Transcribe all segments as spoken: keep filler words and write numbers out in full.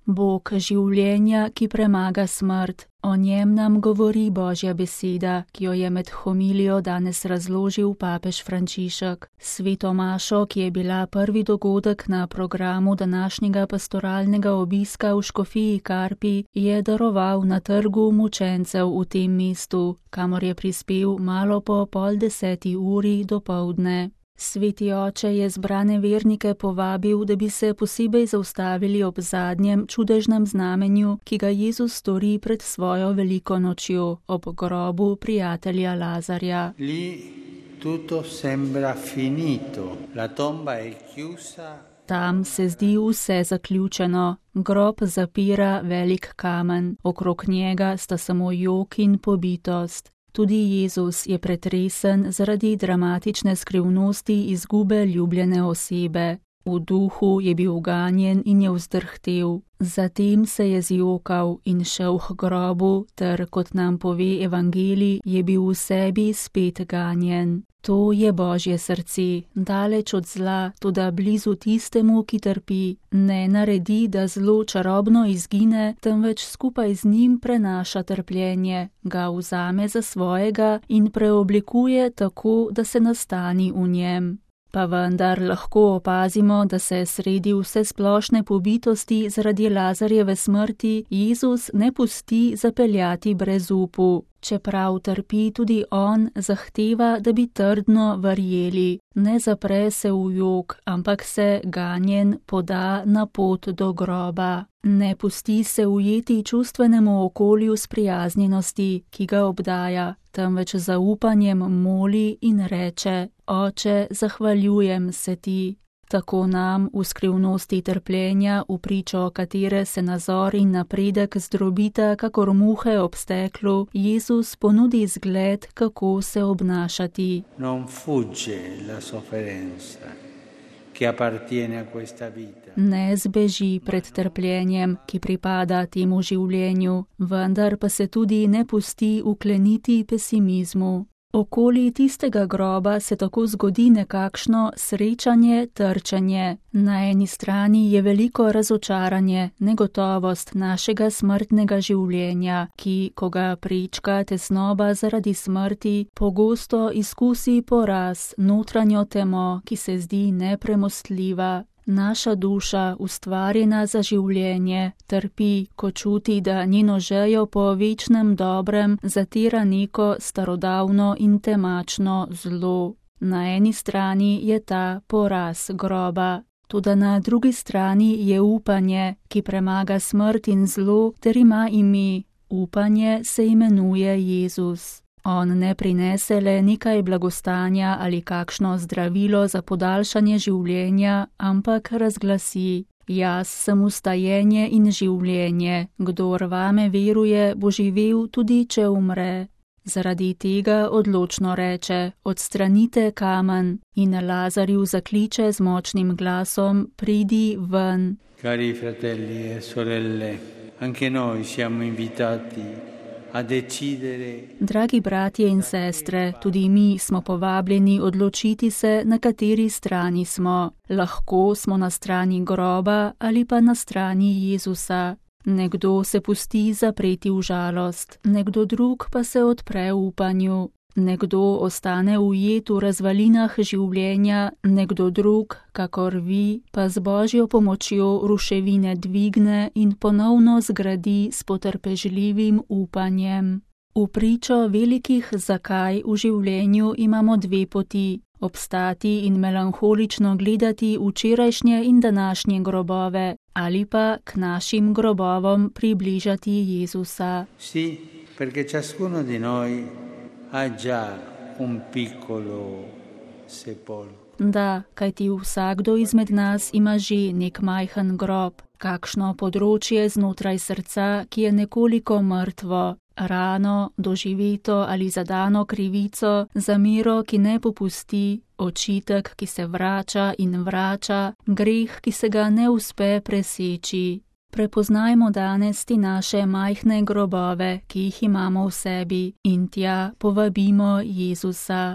Bog življenja, ki premaga smrt. O njem nam govori Božja beseda, ki jo je med homilijo danes razložil papež Frančišek. Sveto mašo, ki je bila prvi dogodek na programu današnjega pastoralnega obiska v škofiji Karpi, je daroval na trgu mučencev v tem mestu, kamor je prispel malo po pol deseti uri dopoldne. Sveti oče je zbrane vernike povabil, da bi se posebej zaustavili ob zadnjem čudežnem znamenju, ki ga Jezus stori pred svojo veliko nočjo, ob grobu prijatelja Lazarja. Lì tutto sembra finito, la tomba è chiusa. Tam se zdi vse zaključeno, grob zapira velik kamen, okrog njega sta samo jok in pobitost. Tudi Jezus je pretresen zaradi dramatične skrivnosti izgube ljubljene osebe. V duhu je bil ganjen in je vzdrhtel, zatem se je zjokal in šel k grobu, ter, kot nam pove evangelij, je bil v sebi spet ganjen. To je Božje srce, daleč od zla, toda blizu tistemu, ki trpi, ne naredi, da zlo čarobno izgine, temveč skupaj z njim prenaša trpljenje, ga vzame za svojega in preoblikuje tako, da se nastani v njem. Pa vendar lahko opazimo, da se sredi vse splošne pobitosti zaradi Lazarjeve smrti Jezus ne pusti zapeljati brez upu. Čeprav trpi tudi on, zahteva, da bi trdno verjeli. Ne zapre se v jok, ampak se ganjen poda na pot do groba. Ne pusti se ujeti čustvenemu okolju sprijaznjenosti, ki ga obdaja, temveč zaupanjem moli in reče: Oče, zahvaljujem se ti. Tako nam v skrivnosti trpljenja, v pričo katere se nazor in napredek zdrobita kakor muhe ob steklu, Jezus ponudi zgled, kako se obnašati. Non fugge la sofferenza che appartiene a questa vita. Ne zbeži pred trpljenjem, ki pripada temu življenju, vendar pa se tudi ne pusti ukleniti pesimizmu. Okoli tistega groba se tako zgodi nekakšno srečanje, trčenje. Na eni strani je veliko razočaranje, negotovost našega smrtnega življenja, ki, ko ga prečka tesnoba zaradi smrti, pogosto izkusi poraz, notranjo temo, ki se zdi nepremostljiva. Naša duša, ustvarjena za življenje, trpi, ko čuti, da njeno žejo po večnem dobrem zatira neko starodavno in temačno zlo. Na eni strani je ta poraz groba, toda na drugi strani je upanje, ki premaga smrt in zlo ter ima ime. Upanje se imenuje Jezus. On ne prinese le nekaj blagostanja ali kakšno zdravilo za podaljšanje življenja, ampak razglasi: Jaz sem ustajenje in življenje, kdor vame veruje, bo živel tudi, če umre. Zaradi tega odločno reče: Odstranite kamen, in Lazarju zakliče z močnim glasom: Pridi ven. Cari fratelli e sorelle, anche noi siamo invitati a decidere. Dragi bratje in sestre, tudi mi smo povabljeni odločiti se, na kateri strani smo. Lahko smo na strani groba ali pa na strani Jezusa. Nekdo se pusti zapreti v žalost, nekdo drug pa se odpre v upanju. Nekdo ostane ujet v razvalinah življenja, nekdo drug, kakor vi, pa z Božjo pomočjo ruševine dvigne in ponovno zgradi s potrpežljivim upanjem. V pričo velikih zakaj v življenju imamo dve poti: obstati in melanholično gledati včerajšnje in današnje grobove, ali pa k našim grobovom približati Jezusa. Sì, perché ciascuno di noi ha già un piccolo sepolcro. Da, kajti vsakdo izmed nas ima že nek majhen grob, kakšno področje znotraj srca, ki je nekoliko mrtvo, rano, doživeto ali zadano krivico, zamero, ki ne popusti, očitek, ki se vrača in vrača, greh, ki se ga ne uspe preseči. Prepoznajmo danes ti naše majhne grobove, ki jih imamo v sebi, in tja povabimo Jezusa.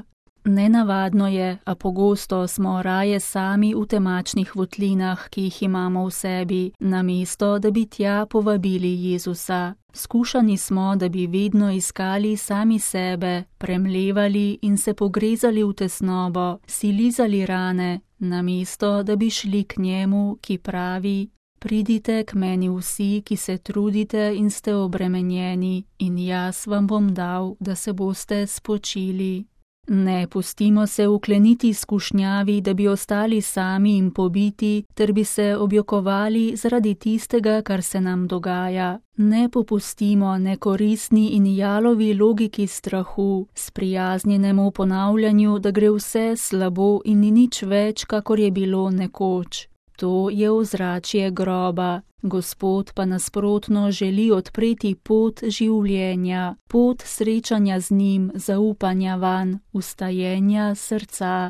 Nenavadno je, a pogosto smo raje sami v temačnih votlinah, ki jih imamo v sebi, namesto da bi tja povabili Jezusa. Skušani smo, da bi vedno iskali sami sebe, premlevali in se pogrezali v tesnobo, si lizali rane, namesto da bi šli k njemu, ki pravi: Pridite k meni vsi, ki se trudite in ste obremenjeni, in jaz vam bom dal, da se boste spočili. Ne pustimo se ukleniti skušnjavi, da bi ostali sami in pobiti, ter bi se objokovali zaradi tistega, kar se nam dogaja. Ne popustimo nekoristni in jalovi logiki strahu, sprijaznjenemu ponavljanju, da gre vse slabo in ni nič več, kakor je bilo nekoč. To je ozračje groba. Gospod pa nasprotno želi odpreti pot življenja, pot srečanja z njim, zaupanja vanj, ustajenja srca.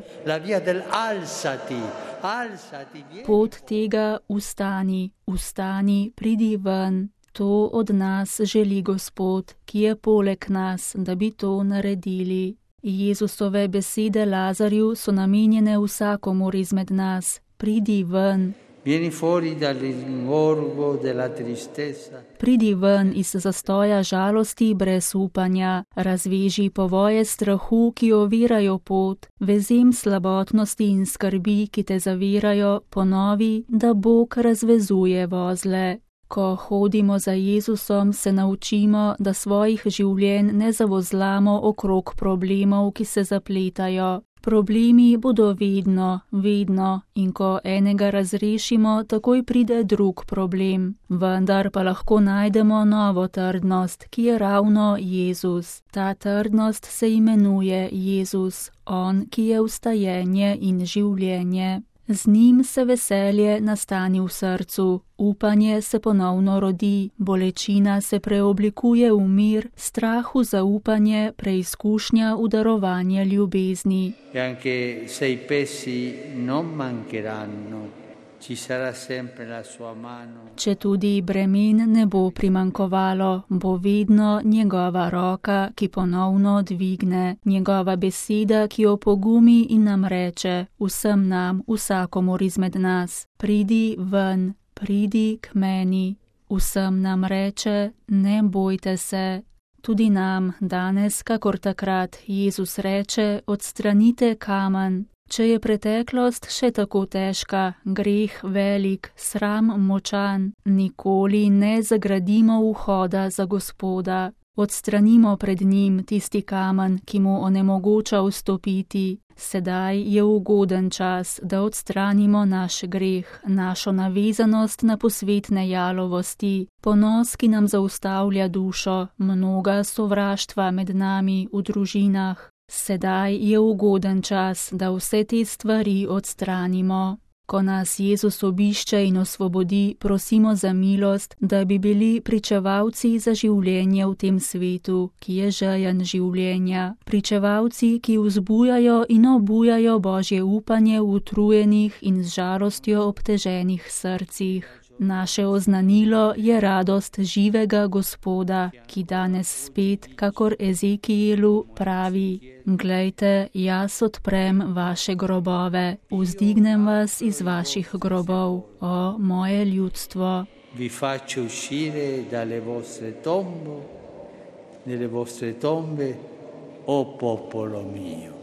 Pot tega vstani, vstani, pridi ven. To od nas želi Gospod, ki je poleg nas, da bi to naredili. Jezusove besede Lazarju so namenjene vsakomur izmed nas. Pridi ven. Vieni fuori dall'ingorgo della tristezza. Pridi ven iz zastoja žalosti brez upanja, razveži povoje strahu, ki ovirajo pot, vezem slabotnosti in skrbi, ki te zavirajo, ponovi, da Bog razvezuje vozle. Ko hodimo za Jezusom, se naučimo, da svojih življenj ne zavozlamo okrog problemov, ki se zapletajo. Problemi bodo vedno, vedno, in ko enega razrešimo, takoj pride drug problem. Vendar pa lahko najdemo novo trdnost, ki je ravno Jezus. Ta trdnost se imenuje Jezus, on, ki je vstajenje in življenje. Z njim se veselje nastani v srcu, upanje se ponovno rodi, bolečina se preoblikuje v mir, strah v zaupanje, preizkušnja v darovanje ljubezni. E anche se i pesi non mancheranno, ci sarà sempre la sua mano. Če tudi bremen ne bo primankovalo, bo vedno njegova roka, ki ponovno dvigne, njegova beseda, ki opogumi in nam reče, vsem nam, vsakomur izmed nas, pridi ven, pridi k meni. Vsem nam reče, ne bojte se. Tudi nam danes, kakor takrat, Jezus reče, odstranite kamen. Če je preteklost še tako težka, greh velik, sram močan, nikoli ne zagradimo vhoda za Gospoda. Odstranimo pred njim tisti kamen, ki mu onemogoča vstopiti. Sedaj je ugoden čas, da odstranimo naš greh, našo navezanost na posvetne jalovosti, ponos, ki nam zaustavlja dušo, mnoga sovraštva med nami v družinah. Sedaj je ugoden čas, da vse te stvari odstranimo. Ko nas Jezus obišče in osvobodi, prosimo za milost, da bi bili pričevalci za življenje v tem svetu, ki je žejen življenja. Pričevalci, ki vzbujajo in obujajo Božje upanje v utrujenih in z žalostjo obteženih srcih. Naše oznanilo je radost živega Gospoda, ki danes spet, kakor Ezekielu, pravi: Glejte, jaz odprem vaše grobove, vzdignem vas iz vaših grobov, o moje ljudstvo. Vi faccio uscire dalle vostre tombe, nelle vostre tombe, o popolo mio.